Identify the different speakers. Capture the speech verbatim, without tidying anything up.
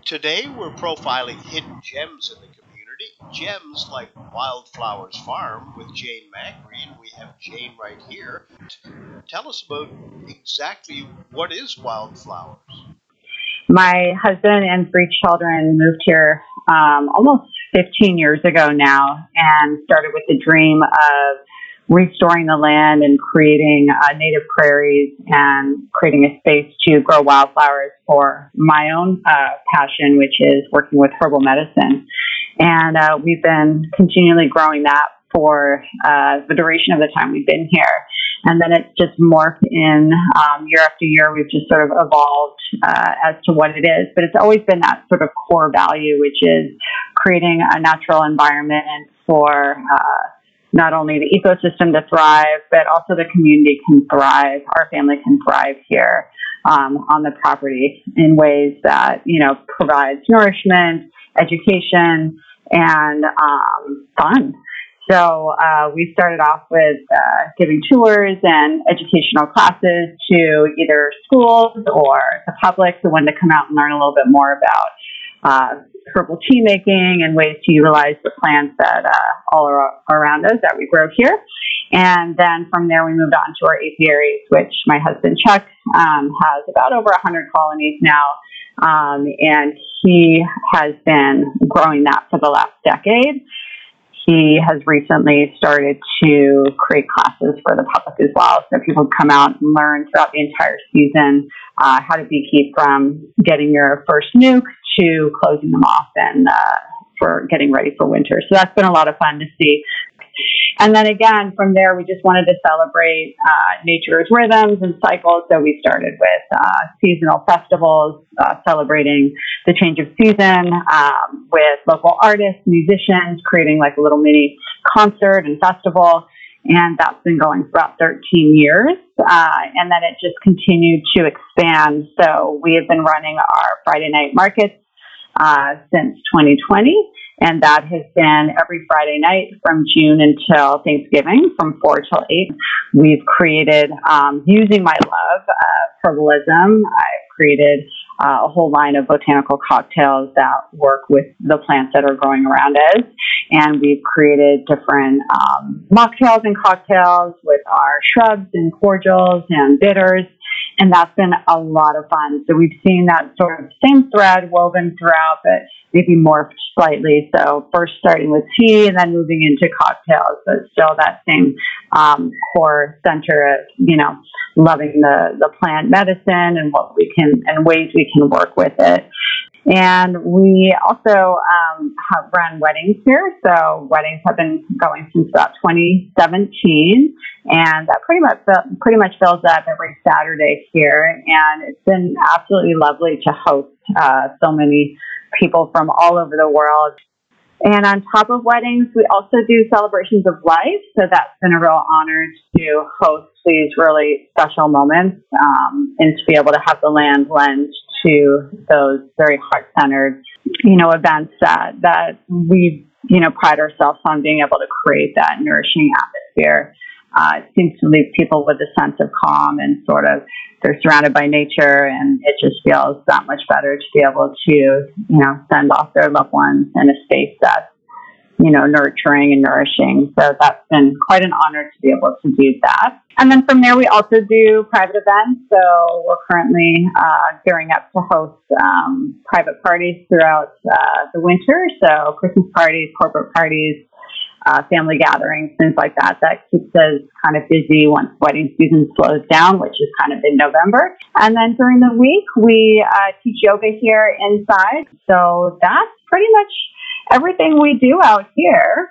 Speaker 1: Today we're profiling hidden gems in the community. Gems like Wildflowers Farm with Jane Magri, and we have Jane right here. Tell us about exactly what is Wildflowers.
Speaker 2: My husband and three children moved here um, almost fifteen years ago now and started with the dream of restoring the land and creating uh, native prairies and creating a space to grow wildflowers for my own uh, passion, which is working with herbal medicine. And uh, we've been continually growing that for uh, the duration of the time we've been here. And then it's just morphed in um, year after year. We've just sort of evolved uh, as to what it is. But it's always been that sort of core value, which is creating a natural environment for uh, not only the ecosystem to thrive, but also the community can thrive. Our family can thrive here um, on the property in ways that, you know, provides nourishment, education, and um, fun. So uh, we started off with uh, giving tours and educational classes to either schools or the public who wanted to come out and learn a little bit more about uh, herbal tea making and ways to utilize the plants that uh, all are around us that we grow here. And then from there, we moved on to our apiaries, which my husband Chuck um, has about over one hundred colonies now. Um, and he has been growing that for the last decade. He has recently started to create classes for the public as well, so people come out and learn throughout the entire season uh, how to beekeep from getting your first nuke to closing them off and uh, for getting ready for winter. So that's been a lot of fun to see. And then again, from there, we just wanted to celebrate uh, nature's rhythms and cycles. So we started with uh, seasonal festivals, uh, celebrating the change of season um, with local artists, musicians, creating like a little mini concert and festival. And that's been going for about thirteen years. Uh, and then it just continued to expand. So we have been running our Friday night markets uh, since twenty twenty. And that has been every Friday night from June until Thanksgiving from four till eight. We've created, um, using my love of herbalism, I've created uh, a whole line of botanical cocktails that work with the plants that are growing around us. And we've created different um, mocktails and cocktails with our shrubs and cordials and bitters. And that's been a lot of fun. So we've seen that sort of same thread woven throughout, but maybe morphed slightly. So first starting with tea and then moving into cocktails, but still that same um, core center of, you know, loving the, the plant medicine and what we can, and ways we can work with it. And we also um, have run weddings here. So weddings have been going since about twenty seventeen, and that pretty much pretty much fills up every Saturday here. And it's been absolutely lovely to host uh, so many people from all over the world. And on top of weddings, we also do celebrations of life. So that's been a real honor to host these really special moments um, and to be able to have the land lend to those very heart-centered, you know, events that, that we, you know, pride ourselves on being able to create that nourishing atmosphere. Uh, it seems to leave people with a sense of calm and sort of they're surrounded by nature, and it just feels that much better to be able to, you know, send off their loved ones in a space that's, you know, nurturing and nourishing. So that's been quite an honor to be able to do that. And then from there, we also do private events. So we're currently uh, gearing up to host um, private parties throughout uh, the winter. So Christmas parties, corporate parties, uh, family gatherings, things like that. That keeps us kind of busy once wedding season slows down, which is kind of in November. And then during the week, we uh, teach yoga here inside. So that's pretty much everything we do out here.